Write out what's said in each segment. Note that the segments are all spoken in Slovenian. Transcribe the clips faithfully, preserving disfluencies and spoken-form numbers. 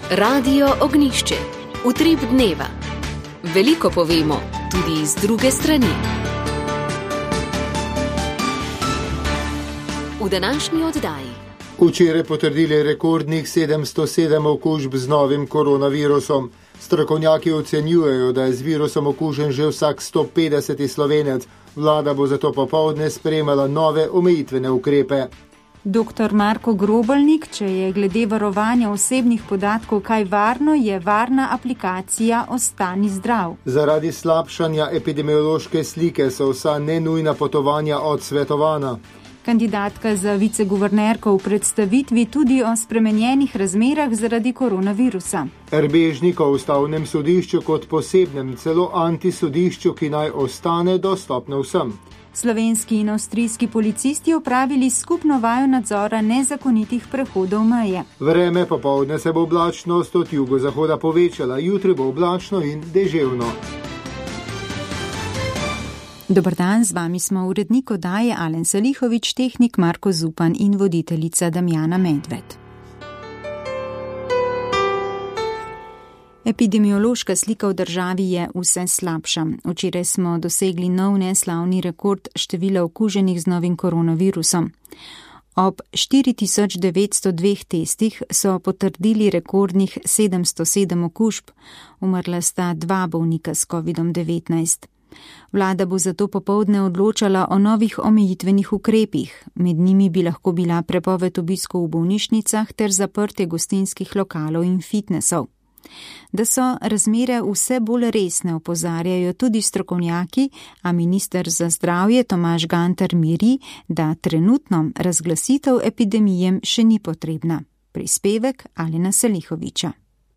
Radio Ognjišče. Utrip dneva. Veliko povemo, tudi iz druge strani. V današnji oddaji. Včeraj potrdili rekordnih sedemsto sedem okužb z novim koronavirusom. Strokovnjaki ocenjujejo, da je z virusom okužen že vsak sto petdeseti Slovenec. Vlada bo zato popoldne sprejemala nove omejitvene ukrepe. Doktor Marko Grobelnik, če je glede varovanja osebnih podatkov kaj varno, je varna aplikacija Ostani zdrav. Zaradi slabšanja epidemiološke slike so vsa nenujna potovanja odsvetovana. Kandidatka za viceguvernerko v predstavitvi tudi o spremenjenih razmerah zaradi koronavirusa. Erbežnik o ustavnem sodišču kot posebnem, celo antisodišču, ki naj ostane dostopno vsem. Slovenski in avstrijski policisti opravili skupno vajo nadzora nezakonitih prehodov meje. Vreme popoldne se bo oblačnost od jugozahoda povečala, jutri bo oblačno in deževno. Dober dan, z vami smo urednik oddaje Alen Salihovič, tehnik Marko Zupan in voditeljica Damjana Medved. Epidemiološka slika v državi je vse slabša. Včeraj smo dosegli nov neslavni rekord števila okuženih z novim koronavirusom. Ob štiri tisoč devetsto dveh testih so potrdili rekordnih sedemsto sedem okužb, umrla sta dva bolnika s kovidom devetnajst. Vlada bo zato popoldne odločala o novih omejitvenih ukrepih. Med njimi bi lahko bila prepoved obiskov v bolnišnicah ter zaprtje gostinskih lokalov in fitnesov. Da so razmere vse bolj resne, opozarjajo tudi strokovnjaki, a minister za zdravje Tomaž Gantar miri, da trenutno razglasitev epidemije še ni potrebna. Prispevek Alena Salihoviča.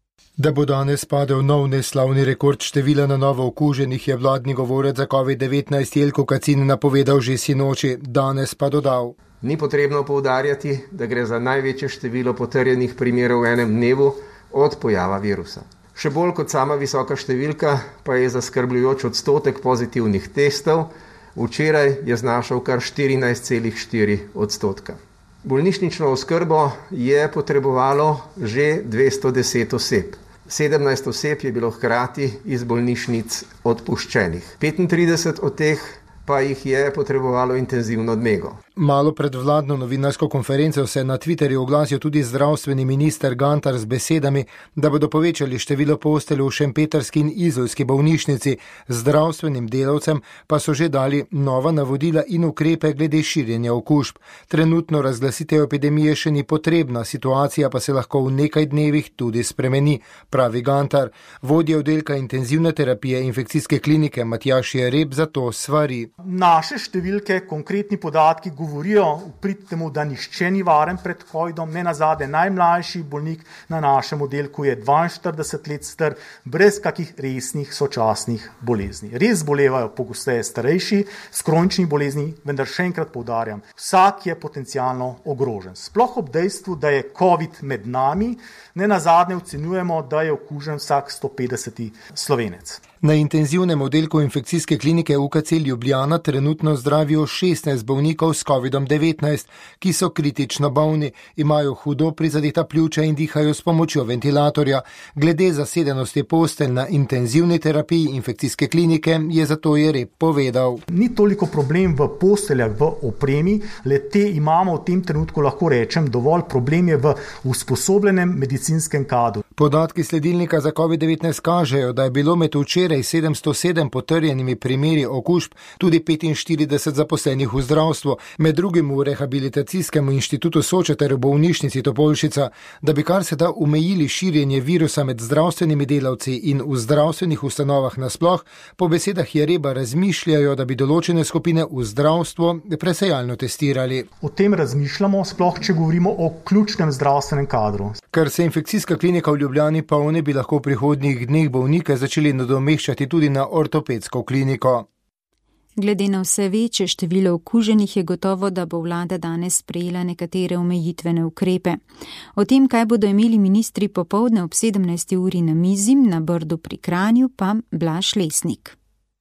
Da bo danes padel nov neslavni rekord števila na novo okuženih, je vladni govorec za covid devetnajst Jelko Kacin napovedal že sinoči, danes pa dodal. Ni potrebno poudarjati, da gre za največje število potrjenih primerov v enem dnevu od pojava virusa. Še bolj kot sama visoka številka pa je zaskrbljujoč odstotek pozitivnih testov, včeraj je znašal kar štirinajst celih štiri odstotka. Bolnišnično oskrbo je potrebovalo že dvesto deset oseb. sedemnajst oseb je bilo hkrati iz bolnišnic odpuščenih. petintrideset od teh pa jih je potrebovalo intenzivno nego. Malo pred vladno novinarsko konferenco se je na Twitterju oglasil tudi zdravstveni minister Gantar z besedami, da bodo povečali število postelj v šempetrski in izolski bolnišnici. Zdravstvenim delavcem pa so že dali nova navodila in ukrepe glede širjenja okužb. Trenutno razglasitev epidemije še ni potrebna, situacija pa se lahko v nekaj dnevih tudi spremeni, pravi Gantar. Vodja oddelka intenzivne terapije infekcijske klinike Matjaž Jereb zato svari. Naše številke, konkretni podatki govorijo v prid temu, da nihče ni varen pred covidom, ne nazadnje najmlajši bolnik na našem oddelku je dvainštirideset let star, brez kakih resnih sočasnih bolezni. Res bolevajo pogosteje starejši s kroničnimi bolezni, vendar še enkrat poudarjam, vsak je potencialno ogrožen. Sploh ob dejstvu, da je covid med nami, ne nazadnje ocenjujemo, da je okužen vsak sto petdeseti Slovenec. Na intenzivnem oddelku infekcijske klinike U K C Ljubljana trenutno zdravijo šestnajst bolnikov s kovidom devetnajst, ki so kritično bolni, imajo hudo prizadeta pljuča in dihajo s pomočjo ventilatorja. Glede zasedenosti postelj na intenzivni terapiji infekcijske klinike je zato Jereb povedal. Ni toliko problem v posteljah, v opremi, le te imamo v tem trenutku, lahko rečem, dovolj. Problem je v usposobljenem medicinskem kadru. Podatki sledilnika za covid devetnajst kažejo, da je bilo med včeraj sedemsto sedem potrjenimi primeri okužb tudi petinštirideset zaposlenih v zdravstvu, med drugim v rehabilitacijskem inštitutu Soča ter v bolnišnici Topolšica. Da bi kar se da omejili širjenje virusa med zdravstvenimi delavci in v zdravstvenih ustanovah nasploh, po besedah Jereba razmišljajo, da bi določene skupine v zdravstvu presejalno testirali. O tem razmišljamo, sploh če govorimo o ključnem zdravstvenem kadru. Ker se infekcijska klinika v Ljubljani polni, bi lahko v prihodnjih dneh bolnike začeli nadomeščati tudi na ortopedsko kliniko. Glede na vse večje število okuženih je gotovo, da bo vlada danes sprejela nekatere omejitvene ukrepe. O tem, kaj bodo imeli ministri popoldne ob sedemnajsti uri na mizi na Brdu pri Kranju, pa Blaž Lesnik.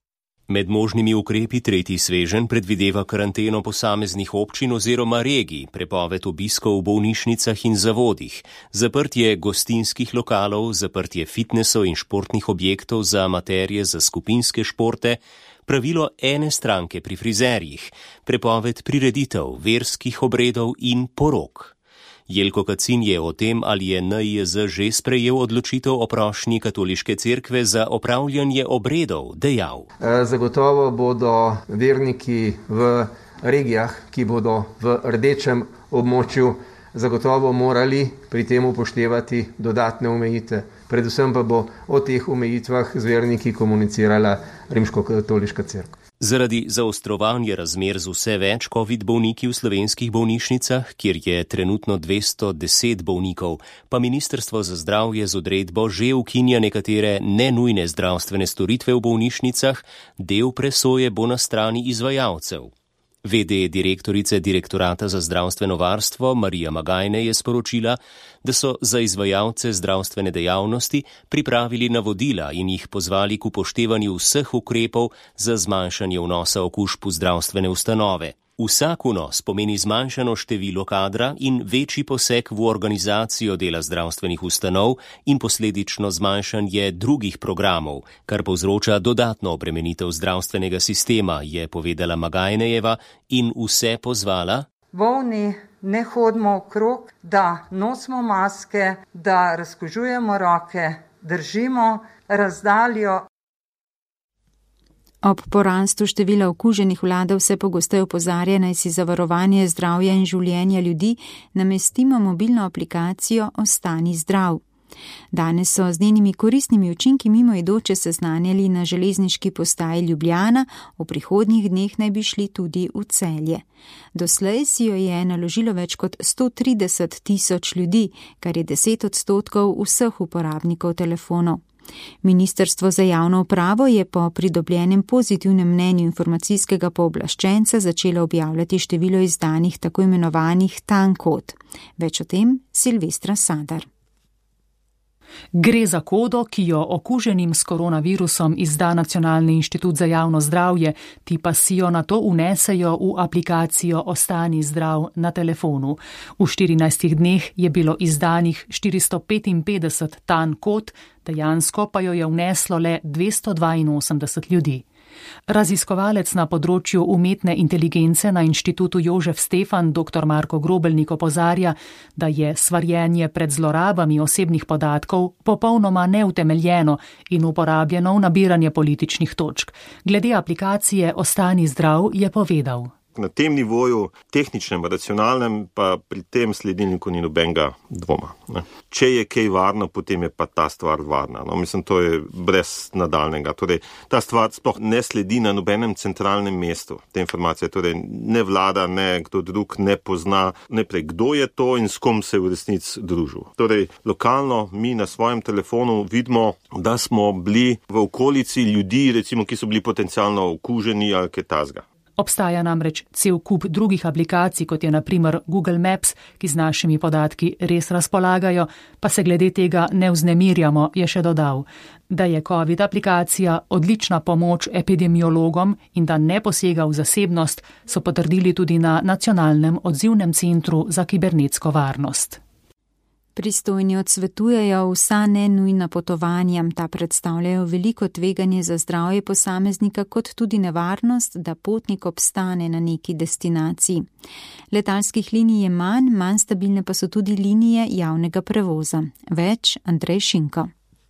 Med možnimi ukrepi tretji sveženj predvideva karanteno posameznih občin oziroma regij, prepoved obiskov v bolnišnicah in zavodih, zaprtje gostinskih lokalov, zaprtje fitnesov in športnih objektov za amaterje za skupinske športe, pravilo ene stranke pri frizerjih, prepoved prireditev, verskih obredov in porok. Jelko Kacin je o tem, ali je N I J Z že sprejel odločitev o prošnji Katoliške cerkve za opravljanje obredov, dejal. Zagotovo bodo verniki v regijah, ki bodo v rdečem območju, zagotovo morali pri tem upoštevati dodatne omejitve. Predvsem pa bo o teh omejitvah z verniki komunicirala Rimskokatoliška cerkev. Zaradi zaostrovanja razmer z vse več covid bolniki v slovenskih bolnišnicah, kjer je trenutno dvesto deset bolnikov, pa Ministrstvo za zdravje z odredbo že ukinja nekatere nenujne zdravstvene storitve v bolnišnicah, del presoje bo na strani izvajalcev. V D direktorice Direktorata za zdravstveno varstvo Marija Magajne je sporočila, da so za izvajalce zdravstvene dejavnosti pripravili navodila in jih pozvali k upoštevanju vseh ukrepov za zmanjšanje vnosa okužb v zdravstvene ustanove. Vsak vnos pomeni zmanjšano število kadra in večji poseg v organizacijo dela zdravstvenih ustanov in posledično zmanjšanje drugih programov, kar povzroča dodatno obremenitev zdravstvenega sistema, je povedala Magajnejeva in vse pozvala. Bolni ne hodimo okrog, da nosimo maske, da razkužujemo roke, držimo razdaljo. Ob porastu števila okuženih vlada vse pogosteje opozarja, naj si za varovanje zdravja in življenja ljudi namestimo mobilno aplikacijo Ostani zdrav. Danes so z njenimi koristnimi učinki mimoidoče seznanjali na železniški postaji Ljubljana, v prihodnjih dneh naj bi šli tudi v Celje. Doslej si jo je naložilo več kot sto trideset tisoč ljudi, kar je deset odstotkov vseh uporabnikov telefonov. Ministrstvo za javno upravo je po pridobljenem pozitivnem mnenju informacijskega pooblaščenca začelo objavljati število izdanih tako imenovanih tankod. Več o tem Silvestra Sadar. Gre za kodo, ki jo okuženim s koronavirusom izda Nacionalni inštitut za javno zdravje, ti pa si jo nato unesejo v aplikacijo Ostani zdrav na telefonu. V štirinajstih dneh je bilo izdanih štiristo petinpetdeset tan kod, dejansko pa jo je vneslo le dvesto dvainosemdeset ljudi. Raziskovalec na področju umetne inteligence na inštitutu Jožef Stefan, dr. Marko Grobelnik, opozarja, da je svarjenje pred zlorabami osebnih podatkov popolnoma neutemeljeno in uporabljeno v nabiranje političnih točk. Glede aplikacije Ostani zdrav je povedal. Na tem nivoju, tehničnem, racionalnem, pa pri tem sledilniku ni nobenega dvoma. Ne. Če je kaj varno, potem je pa ta stvar varna. No, mislim, to je brez nadaljnega. Torej, ta stvar sploh ne sledi na nobenem centralnem mestu, te informacije. Torej, ne vlada, ne kdo drug ne pozna, ne prej, kdo je to in s kom se v resnici družil. Torej, lokalno mi na svojem telefonu vidimo, da smo bili v okolici ljudi, recimo, ki so bili potencialno okuženi ali kaj tasga. Obstaja namreč cel kup drugih aplikacij, kot je na primer Google Maps, ki z našimi podatki res razpolagajo, pa se glede tega ne vznemirjamo, je še dodal. Da je COVID aplikacija odlična pomoč epidemiologom in da ne posega v zasebnost, so potrdili tudi na Nacionalnem odzivnem centru za kibernetsko varnost. Pristojni odsvetujejo vsa nenujna potovanja, ta predstavljajo veliko tveganje za zdravje posameznika kot tudi nevarnost, da potnik obstane na neki destinaciji. Letalskih linij je manj, manj stabilne pa so tudi linije javnega prevoza. Več Andrej Šinko.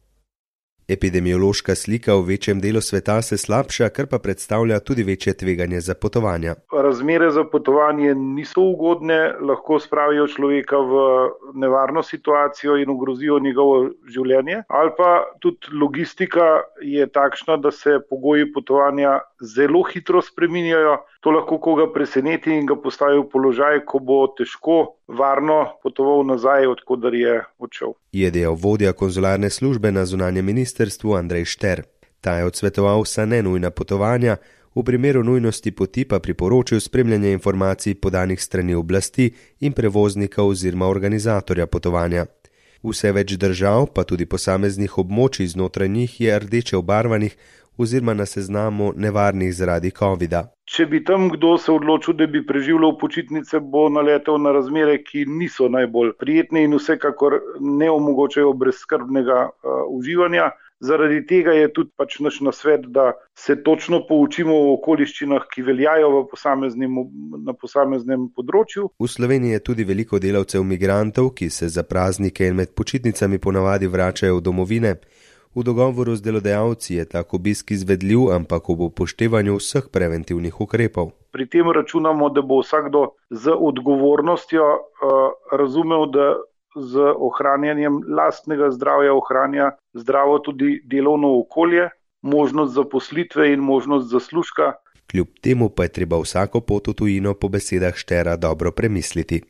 Epidemiološka slika v večjem delu sveta se slabša, kar pa predstavlja tudi večje tveganje za potovanja. Razmere za potovanje niso ugodne, lahko spravijo človeka v nevarno situacijo in ogrozijo njegovo življenje. Ali pa tudi logistika je takšna, da se pogoji potovanja zelo hitro spreminjajo. To lahko koga preseneti in ga postavi v položaj, ko bo težko varno potoval nazaj, odkudar je odšel. Je dejal vodja konzularne službe na zunanjem ministrstvu Andrej Šter. Ta je odsvetoval vsa nenujna potovanja, v primeru nujnosti poti pa priporočil spremljanje informacij podanih strani oblasti in prevoznika oziroma organizatorja potovanja. Vse več držav, pa tudi posameznih območij znotraj njih je rdeče obarvanih, oziroma na seznamu nevarnih zaradi covida. Če bi tam kdo se odločil, da bi preživljal počitnice, bo naletel na razmere, ki niso najbolj prijetne in vsekakor ne omogočajo brezskrbnega uh, uživanja. Zaradi tega je tudi pač naš nasvet, da se točno poučimo o okoliščinah, ki veljajo v posameznem, na posameznem področju. V Sloveniji je tudi veliko delavcev migrantov, ki se za praznike in med počitnicami ponavadi vračajo v domovine. V dogovoru z delodajalci je tak obisk izvedljiv, ampak ob upoštevanju vseh preventivnih ukrepov. Pri tem računamo, da bo vsakdo z odgovornostjo uh, razumel, da z ohranjanjem lastnega zdravja ohranja zdravo tudi delovno okolje, možnost zaposlitve in možnost zaslužka. Kljub temu pa je treba vsako pot v tujino po besedah Štera dobro premisliti.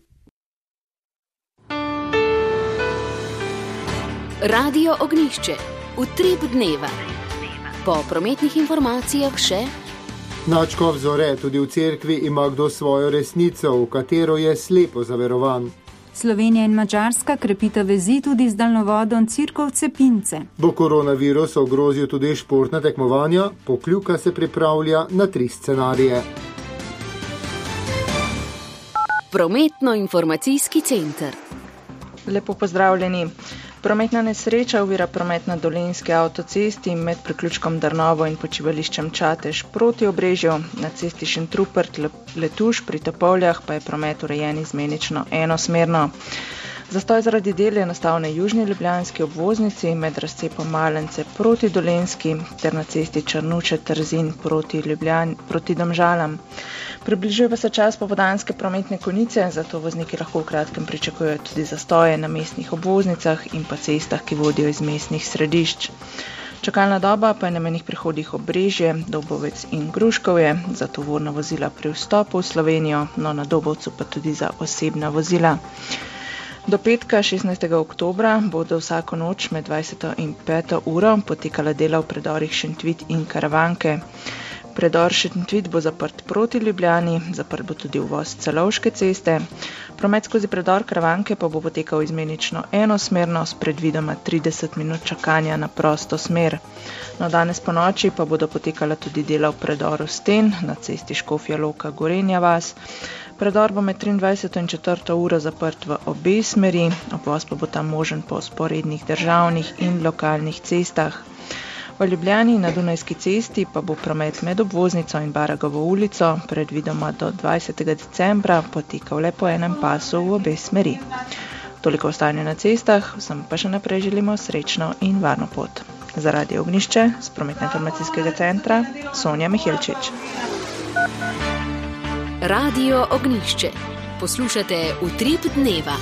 Radio Ognjišče. Utrip dneva. Po prometnih informacijah še. Nadškof Zore, tudi v cerkvi ima kdo svojo resnico, v katero je slepo zaverovan. Slovenija in Madžarska krepita vezi tudi z daljnovodom Cirkovce-Pince. Bo koronavirus ogrozil tudi športna tekmovanja, Pokljuka se pripravlja na tri scenarije. Prometno-informacijski center. Lepo pozdravljeni. Prometna nesreča ovira promet na Dolenjski avtocesti med priključkom Drnovo in počivališčem Čatež proti Obrežju. Na cesti Šentrupert-Letuš pri Topolljah pa je promet urejen izmenično enosmerno. Zastoj zaradi del je nastal na južni ljubljanski obvoznici med razcepom Malence proti Dolenjski ter na cesti Črnuče-Trzin proti, proti Domžalam. Približuje pa se čas popoldanske prometne konice, zato vozniki lahko v kratkem pričakujejo tudi zastoje na mestnih obvoznicah in pa cestah, ki vodijo iz mestnih središč. Čakalna doba pa je na mejnih prehodih Obrežje, Dobovec in Gruškovje za tovorna vozila pri vstopu v Slovenijo, no na Dobovcu pa tudi za osebna vozila. Do petka šestnajstega oktobra bodo vsako noč med dvajseto in peto uro potekala dela v predorih Šentvit in Karavanke. Predor Šentvit bo zaprt proti Ljubljani, zaprt bo tudi uvoz Celovške ceste. Promet skozi predor Karavanke pa bo potekal izmenično enosmerno s predvidoma trideset minut čakanja na prosto smer. No, danes po noči pa bodo potekala tudi dela v predoru Sten na cesti Škofja Loka Gorenja vas. Predor bo med triindvajseto in četrto uro zaprt v obe smeri, obvoz pa bo tam možen po sporednih državnih in lokalnih cestah. V Ljubljani na Dunajski cesti pa bo promet med obvoznico in Baragovo ulico predvidoma do dvajsetega decembra potekal le po enem pasu v obe smeri. Toliko o stanju na cestah, vsem pa še naprej želimo srečno in varno pot. Za Radio Ognjišče z prometno-informacijskega centra Sonja Mihelčič. Radio Ognjišče. Poslušate Utrip dneva.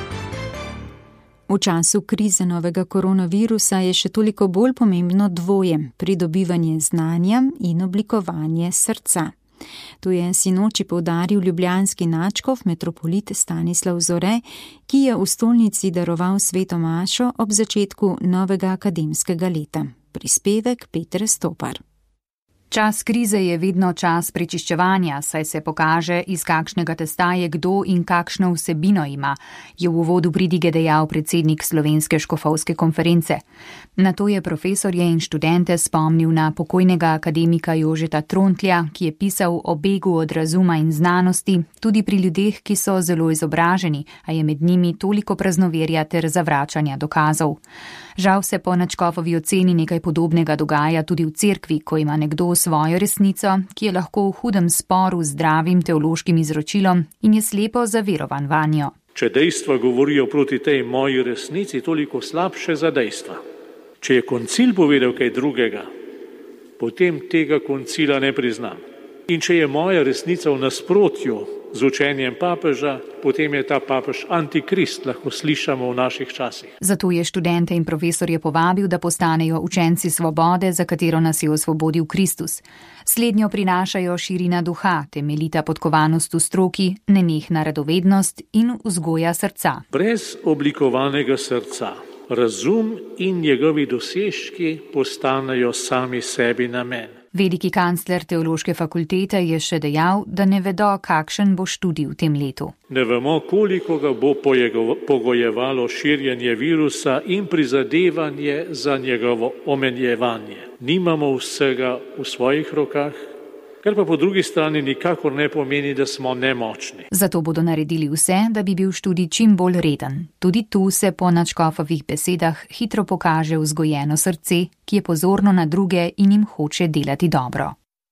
V času krize novega koronavirusa je še toliko bolj pomembno dvoje, pridobivanje znanja in oblikovanje srca. To je sinoči poudaril ljubljanski nadškof metropolit Stanislav Zore, ki je v stolnici daroval sveto mašo ob začetku novega akademskega leta. Prispevek Peter Stopar. Čas krize je vedno čas prečiščevanja, saj se pokaže, iz kakšnega testa je kdo in kakšno vsebino ima, je v uvodu pridige dejal predsednik Slovenske škofovske konference. Nato je profesorje in študente spomnil na pokojnega akademika Jožeta Trontlja, ki je pisal o begu od razuma in znanosti, tudi pri ljudeh, ki so zelo izobraženi, a je med njimi toliko praznoverja ter zavračanja dokazov. Žal se po nadškofovi oceni nekaj podobnega dogaja tudi v cerkvi, ko ima nekdo svojo resnico, ki je lahko v hudem sporu z zdravim teološkim izročilom in je slepo zaverovan vanjo. Če dejstva govorijo proti tej moji resnici, toliko slabše za dejstva. Če je koncil povedal kaj drugega, potem tega koncila ne priznam. In če je moja resnica v nasprotju z učenjem papeža, potem je ta papež antikrist, lahko slišamo v naših časih. Zato je študente in profesorje povabil, da postanejo učenci svobode, za katero nas je osvobodil Kristus. Slednjo prinašajo širina duha, temeljita podkovanost v stroki, nenehna radovednost in vzgoja srca. Brez oblikovanega srca razum in njegovi dosežki postanejo sami sebi namen. Veliki kancler teološke fakultete je še dejal, da ne vedo, kakšen bo študij v tem letu. Ne vemo, koliko ga bo pogojevalo širjenje virusa in prizadevanje za njegovo omenjevanje. Nimamo vsega v svojih rokah, kar pa po drugi strani nikakor ne pomeni, da smo nemočni. Zato bodo naredili vse, da bi bil študij čim bolj reden. Tudi tu se po nadškofovih besedah hitro pokaže vzgojeno srce, ki je pozorno na druge in jim hoče delati dobro.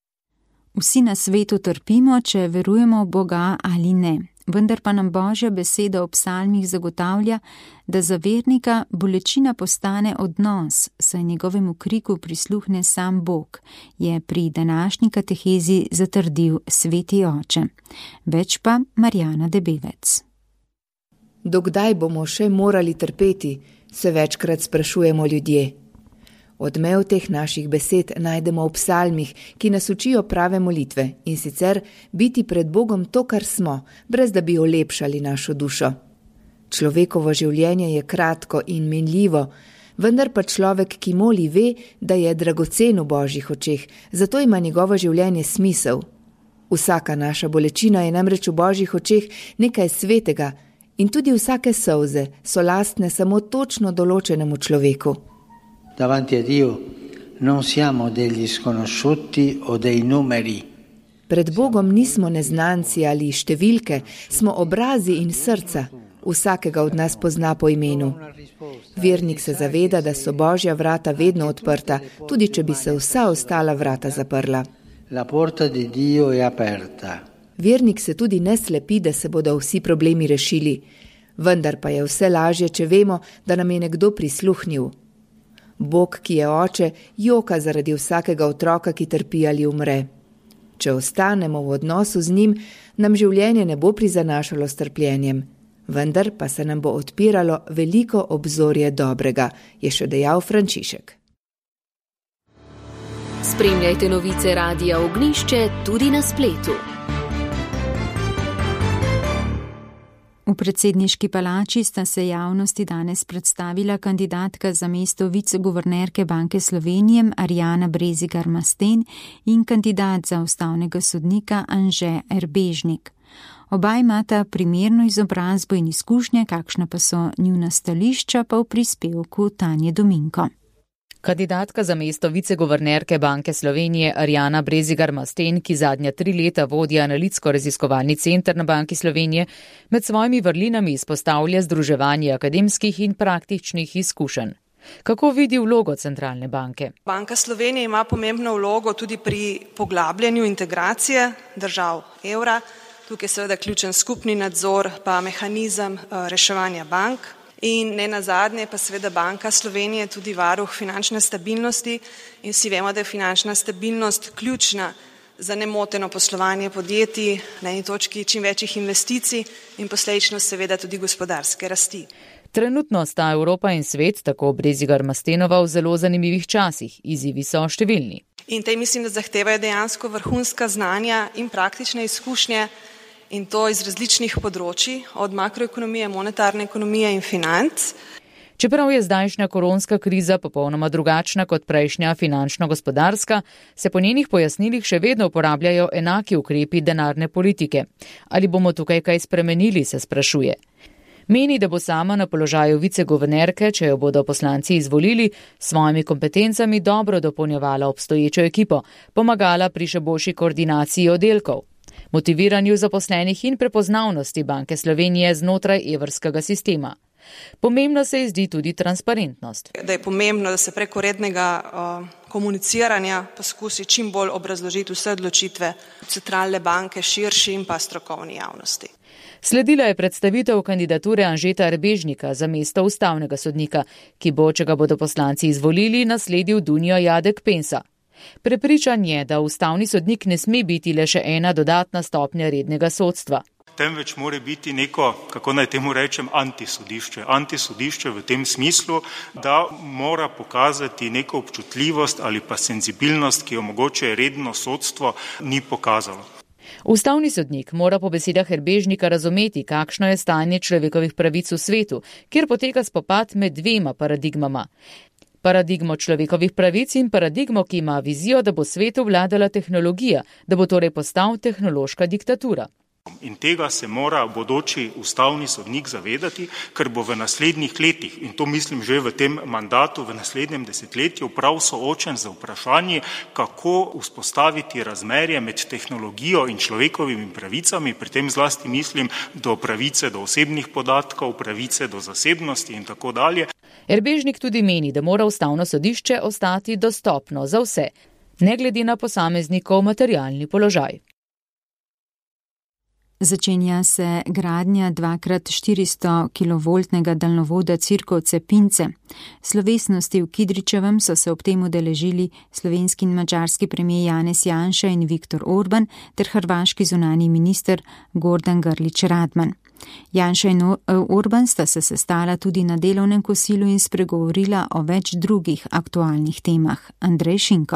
Vsi na svetu trpimo, če verujemo v Boga ali ne. Vendar pa nam Božja beseda v psalmih zagotavlja, da za vernika bolečina postane odnos, saj njegovemu kriku prisluhne sam Bog, je pri današnji katehezi zatrdil sveti oče. Več pa Marjana Debevec. Dokdaj bomo še morali trpeti, se večkrat sprašujemo ljudje. Odmev teh naših besed najdemo v psalmih, ki nas učijo prave molitve, in sicer biti pred Bogom to, kar smo, brez da bi olepšali našo dušo. Človekovo življenje je kratko in minljivo, vendar pa človek, ki moli, ve, da je dragocen v Božjih očeh, zato ima njegovo življenje smisel. Vsaka naša bolečina je namreč v Božjih očeh nekaj svetega in tudi vsake solze so lastne samo točno določenemu človeku. Davanti a Dio non siamo degli sconosciuti o dei numeri. Pred Bogom nismo neznanci ali številke, smo obrazi in srca. Vsakega od nas pozna po imenu. Vernik se zaveda, da so Božja vrata vedno odprta, tudi če bi se vsa ostala vrata zaprla. La porta di Dio è aperta. Vernik se tudi ne slepi, da se bodo vsi problemi rešili. Vendar pa je vse lažje, če vemo, da nam je nekdo prisluhnil. Bog, ki je oče, joka zaradi vsakega otroka, ki trpi ali umre. Če ostanemo v odnosu z njim, nam življenje ne bo prizanašalo s trpljenjem, vendar pa se nam bo odpiralo veliko obzorje dobrega, je še dejal Frančišek. Spremljajte novice Radia Ognjišče tudi na spletu. V predsedniški palači sta se javnosti danes predstavila kandidatka za mesto viceguvernerke Banke Slovenije Arjana Brezigar Masten in kandidat za ustavnega sodnika Anže Erbežnik. Oba imata primerno izobrazbo in izkušnje, kakšna pa so njuna stališča, pa v prispevku Tanje Dominko. Kandidatka za mesto viceguvernerke Banke Slovenije Arjana Brezigar Masten, ki zadnja tri leta vodi analitsko-raziskovalni center na Banki Slovenije, med svojimi vrlinami izpostavlja združevanje akademskih in praktičnih izkušenj. Kako vidi vlogo centralne banke? Banka Slovenije ima pomembno vlogo tudi pri poglabljanju integracije držav evra. Tukaj je seveda ključen skupni nadzor pa mehanizem reševanja bank. In ne nazadnje pa seveda Banka Slovenije tudi varuh finančne stabilnosti in vsi vemo, da je finančna stabilnost ključna za nemoteno poslovanje podjetij, na eni točki čim večjih investicij in posledično seveda tudi gospodarske rasti. Trenutno sta Evropa in svet, tako Brezigar Mastenova, v zelo zanimivih časih, izzivi so številni. In te mislim, da zahtevajo dejansko vrhunska znanja in praktične izkušnje, in to iz različnih področji, od makroekonomije, monetarne ekonomije in financ. Čeprav je zdajšnja koronska kriza popolnoma drugačna kot prejšnja finančno-gospodarska, se po njenih pojasnilih še vedno uporabljajo enaki ukrepi denarne politike. Ali bomo tukaj kaj spremenili, se sprašuje. Meni, da bo sama na položaju viceguvernerke, če jo bodo poslanci izvolili, s svojimi kompetencami dobro dopolnjevala obstoječo ekipo, pomagala pri še boljši koordinaciji oddelkov, motiviranju zaposlenih in prepoznavnosti Banke Slovenije znotraj evrskega sistema. Pomembno se je zdi tudi transparentnost. Da je pomembno, da se preko rednega uh, komuniciranja poskusi čim bolj obrazložiti vse odločitve centralne banke širši in pa strokovni javnosti. Sledila je predstavitev kandidature Anžeta Erbežnika za mesto ustavnega sodnika, ki bo, če ga bodo poslanci izvolili, nasledil Dunjo Jadek Pensa. Prepričan je, da ustavni sodnik ne sme biti le še ena dodatna stopnja rednega sodstva. Temveč mora biti neko, kako naj temu rečem, antisodišče. Antisodišče v tem smislu, da mora pokazati neko občutljivost ali pa senzibilnost, ki jo mogoče redno sodstvo ni pokazalo. Ustavni sodnik mora po besedah Erbežnika razumeti, kakšno je stanje človekovih pravic v svetu, kjer poteka spopad med dvema paradigmama. Paradigmo človekovih pravic in paradigmo, ki ima vizijo, da bo svetu vladala tehnologija, da bo torej postal tehnološka diktatura. In tega se mora bodoči ustavni sodnik zavedati, ker bo v naslednjih letih, in to mislim že v tem mandatu, v naslednjem desetletju, prav soočen z vprašanji, kako vzpostaviti razmerje med tehnologijo in človekovimi pravicami, pri tem zlasti mislim do pravice do osebnih podatkov, pravice do zasebnosti in tako dalje. Erbežnik tudi meni, da mora ustavno sodišče ostati dostopno za vse, ne glede na posameznikov materialni položaj. Začenja se gradnja dvakrat štiristo kilovoltnega daljnovoda Cirkovce-Pince. Slovesnosti v Kidričevem so se ob tem udeležili slovenski in madžarski premijer Janez Janša in Viktor Orban ter hrvaški zunanji minister Gordan Grlić Radman. Janša in Orban sta se sestala tudi na delovnem kosilu in spregovorila o več drugih aktualnih temah. Andrej Šinko.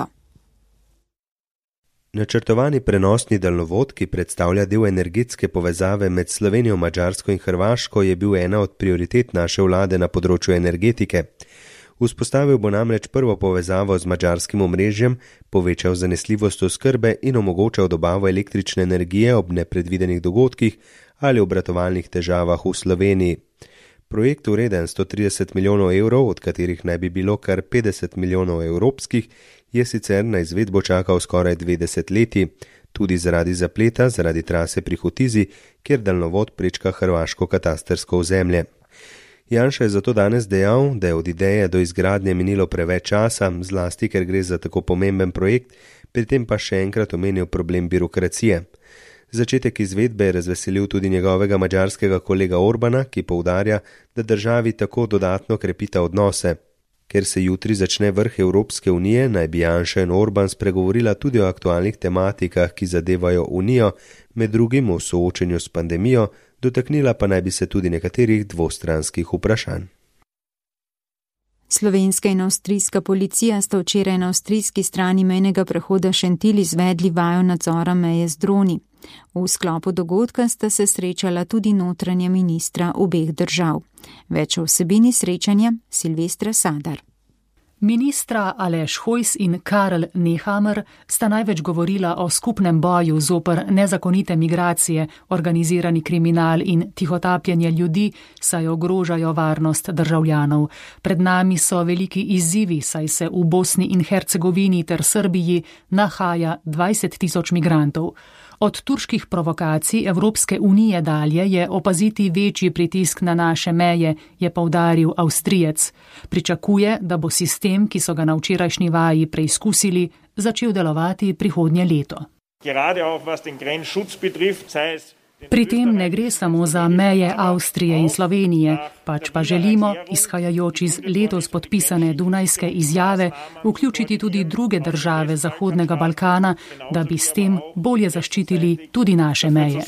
Načrtovani prenosni daljnovod, ki predstavlja del energetske povezave med Slovenijo, Madžarsko in Hrvaško, je bil ena od prioritet naše vlade na področju energetike. Vzpostavil bo namreč prvo povezavo z madžarskim omrežjem, povečal zanesljivost oskrbe in omogočal dobavo električne energije ob nepredvidenih dogodkih ali obratovalnih težavah v Sloveniji. Projekt vreden sto trideset milijonov evrov, od katerih naj bi bilo kar petdeset milijonov evropskih, je sicer na izvedbo čakal skoraj dve desetletji, tudi zaradi zapleta, zaradi trase pri Hotizi, kjer daljnovod prečka hrvaško katastrsko ozemlje. Janša je zato danes dejal, da je od ideje do izgradnje minilo preveč časa, zlasti ker gre za tako pomemben projekt, pri tem pa še enkrat omenil problem birokracije. Začetek izvedbe je razveselil tudi njegovega madžarskega kolega Orbana, ki poudarja, da državi tako dodatno krepita odnose. Ker se jutri začne vrh Evropske unije, naj bi Janša in Orban spregovorila tudi o aktualnih tematikah, ki zadevajo Unijo, med drugim o soočenju s pandemijo, dotaknila pa naj bi se tudi nekaterih dvostranskih vprašanj. Slovenska in avstrijska policija sta včeraj na avstrijski strani mejnega prehoda Šentilj izvedli vajo nadzora meje z droni. V sklopu dogodka sta se srečala tudi notranja ministra obeh držav. Več o vsebini srečanja Silvestra Sadar. Ministra Aleš Hojs in Karl Nehammer sta največ govorila o skupnem boju zoper nezakonite migracije, organizirani kriminal in tihotapljenje ljudi, saj ogrožajo varnost državljanov. Pred nami so veliki izzivi, saj se v Bosni in Hercegovini ter Srbiji nahaja dvajset tisoč migrantov. Od turških provokacij Evropske unije dalje je opaziti večji pritisk na naše meje, je poudaril Avstrijec. Pričakuje, da bo sistem, ki so ga na včerajšnji vaji preizkusili, začel delovati prihodnje leto. Pri tem ne gre samo za meje Avstrije in Slovenije, pač pa želimo, izhajajoč iz letos podpisane Dunajske izjave, vključiti tudi druge države Zahodnega Balkana, da bi s tem bolje zaščitili tudi naše meje.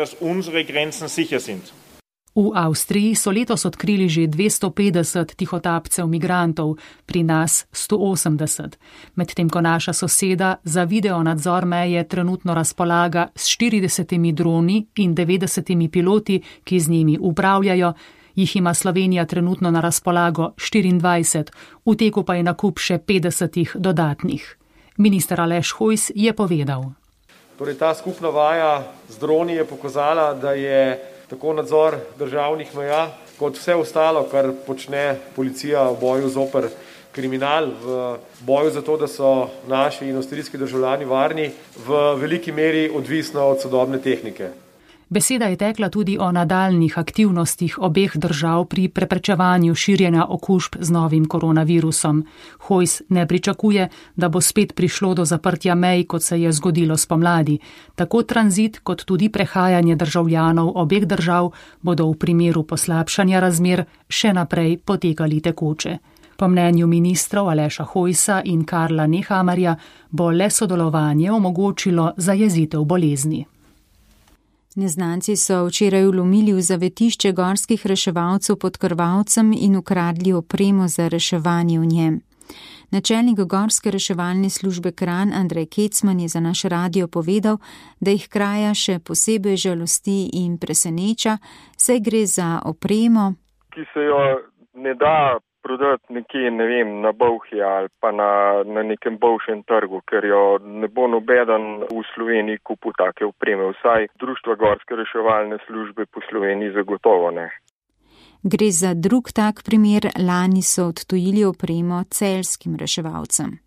V Avstriji so letos odkrili že dvesto petdeset tihotapcev migrantov, pri nas sto osemdeset. Medtem ko naša soseda za video nadzor meje trenutno razpolaga s štiridesetimi droni in devetdesetimi piloti, ki z njimi upravljajo, jih ima Slovenija trenutno na razpolago štiriindvajset, v teku pa je nakup še petdesetih dodatnih. Minister Aleš Hojs je povedal. Torej, ta skupna vaja z droni je pokazala, da je tako nadzor državnih meja, kot vse ostalo, kar počne policija v boju zoper kriminal, v boju za to, da so naši in avstrijski državljani varni, v veliki meri odvisno od sodobne tehnike. Beseda je tekla tudi o nadaljnih aktivnostih obeh držav pri preprečevanju širjenja okužb z novim koronavirusom. Hojs ne pričakuje, da bo spet prišlo do zaprtja mej, kot se je zgodilo spomladi. Tako tranzit kot tudi prehajanje državljanov obeh držav bodo v primeru poslabšanja razmer še naprej potekali tekoče. Po mnenju ministrov Aleša Hojsa in Karla Nehammerja bo le sodelovanje omogočilo zajezitev bolezni. Neznanci so včeraj vlomili v zavetišče gorskih reševalcev pod Krvavcem in ukradli opremo za reševanje v njem. Načelnik gorske reševalne službe Kranj Andrej Kecman je za naš radio povedal, da jih kraja še posebej žalosti in preseneča, saj gre za opremo, ki se jo ne da prodati nekje, ne vem, na Bolhi ali pa na, na nekem bolšem trgu, ker jo ne bo nobeden v Sloveniji kupil take opreme. Vsaj društva gorske reševalne službe po Sloveniji zagotovo ne. Gre za drug tak primer, lani so odtujili opremo celjskim reševalcem.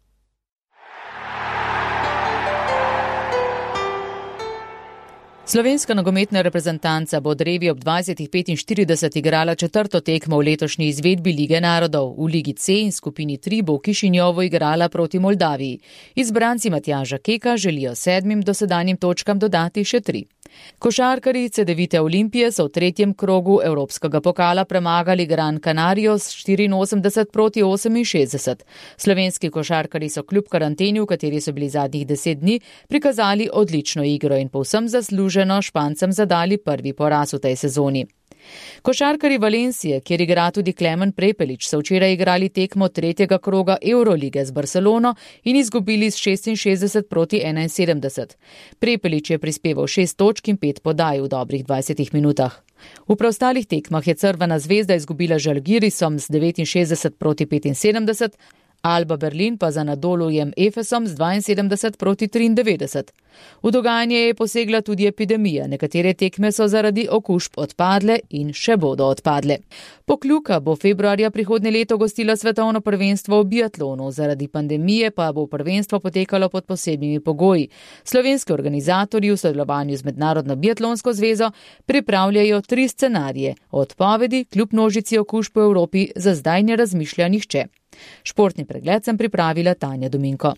Slovenska nogometna reprezentanca bo drevi ob dvajset petinštirideset igrala četrto tekmo v letošnji izvedbi Lige narodov. V Ligi C in skupini tri bo v Kišinjovu igrala proti Moldaviji. Izbranci Matjaža Keka želijo sedmim dosedanjim točkam dodati še tri. Košarkarji Cedevite Olimpije so v tretjem krogu Evropskega pokala premagali Gran Canario s štiriinosemdeset proti oseminšestdeset. Slovenski košarkarji so kljub karanteni, v kateri so bili zadnjih deset dni, prikazali odlično igro in povsem zasluženo Špancem zadali prvi poraz v tej sezoni. Košarkarji Valencije, kjer igra tudi Klemen Prepelič, so včeraj igrali tekmo tretjega kroga Eurolige z Barcelono in izgubili s šestinšestdeset proti enainsedemdeset. Prepelič je prispeval šest točk in pet podaj v dobrih dvajsetih minutah. V preostalih tekmah je Crvena zvezda izgubila z Žalgirisom z devetinšestdeset proti petinsedemdeset, Alba Berlin pa za Anadolujem Efesom z dvainsedemdeset proti triindevetdeset. V dogajanje je posegla tudi epidemija, nekatere tekme so zaradi okužb odpadle in še bodo odpadle. Pokljuka bo februarja prihodnje leto gostila svetovno prvenstvo v biatlonu, zaradi pandemije pa bo prvenstvo potekalo pod posebnimi pogoji. Slovenski organizatorji v sodelovanju z Mednarodno biatlonsko zvezo pripravljajo tri scenarije. Odpovedi kljub množici okužb po Evropi za zdaj ne razmišlja nihče. Športni pregled sem pripravila Tanja Dominko.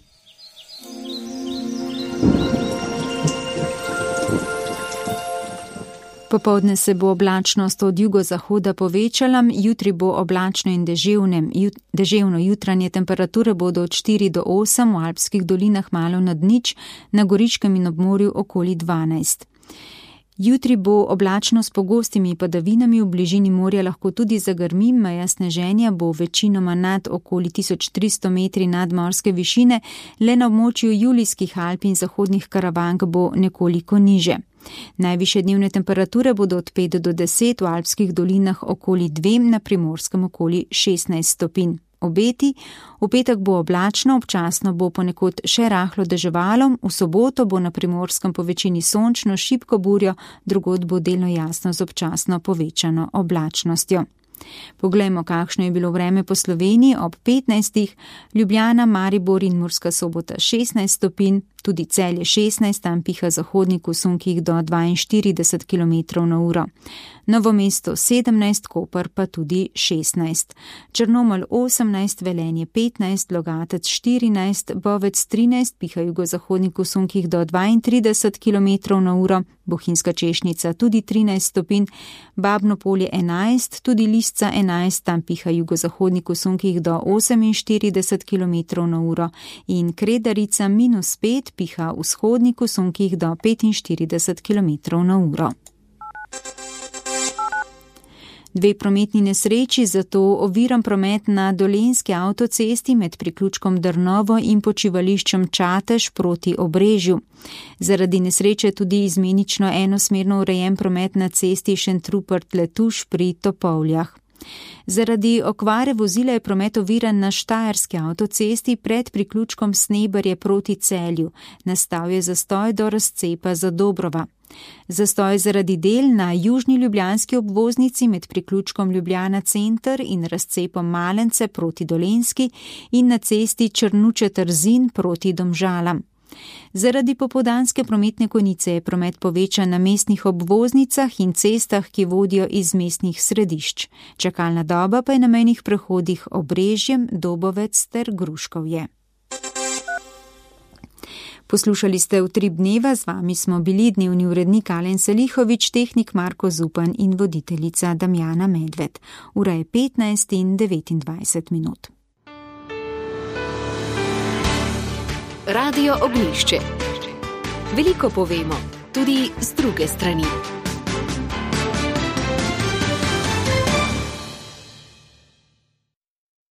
Popovdne se bo oblačnost od jugozahoda povečala, jutri bo oblačno in deževnem. Deževno jutranje temperature bodo od štiri do osem, v alpskih dolinah malo nad nič, na Goričkem in ob morju okoli dvanajst. Jutri bo oblačno s pogostimi padavinami, v bližini morja lahko tudi zagrmi, meja sneženja bo večinoma nad okoli tisoč tristo metri nadmorske višine, le na območju Julijskih Alp in zahodnih Karavank bo nekoliko niže. Najvišje dnevne temperature bodo od pet do deset, v alpskih dolinah okoli dve, na Primorskem okoli šestnajst stopinj. Obeti, v petek bo oblačno, občasno bo ponekod še rahlo deževalo, v soboto bo na Primorskem po večini sončno, šibko burjo, drugod bo delno jasno z občasno povečano oblačnostjo. Poglejmo, kakšno je bilo vreme po Sloveniji ob petnajstih, Ljubljana, Maribor in Murska Sobota šestnajst stopinj, tudi Celje šestnajst, tam piha zahodnik v sunkih do dvainštirideset kilometrov na uro. Novo mesto sedemnajst, Koper pa tudi šestnajst. Črnomelj osemnajst, Velenje petnajst, Logatec štirinajst, Bovec trinajst, piha jugozahodnik v sunkih do dvaintrideset kilometrov na uro, Bohinjska Češnica tudi trinajst stopinj, Babno Polje enajst, tudi Lisca enajst, tam piha jugozahodnik v sunkih do oseminštirideset kilometrov na uro in Kredarica minus pet, piha vzhodnik v sunkih do petinštirideset kilometrov na uro. Dve prometni nesreči, zato oviran promet na Dolenjski avtocesti med priključkom Drnovo in počivališčem Čatež proti Obrežju. Zaradi nesreče tudi izmenično enosmerno urejen promet na cesti Šentrupert-Letuš pri Topolljah. Zaradi okvare vozila je promet oviran na Štajerski avtocesti pred priključkom Sneberje proti Celju. Nastal je zastoj do razcepa Zadobrova. Zastoj zaradi del na južni ljubljanski obvoznici med priključkom Ljubljana center in razcepom Malence proti Dolenjski in na cesti Črnuče-Trzin proti Domžalam. Zaradi popoldanske prometne konice je promet povečan na mestnih obvoznicah in cestah, ki vodijo iz mestnih središč. Čakalna doba pa je na mejnih prehodih Obrežjem, Dobovec ter Gruškovje. Poslušali ste Utrip dneva, z vami smo bili dnevni urednik Alen Selihovič, tehnik Marko Zupan in voditeljica Damjana Medved. Ura je petnajst in devetindvajset minut. Radio Ognjišče. Veliko povemo, tudi z druge strani.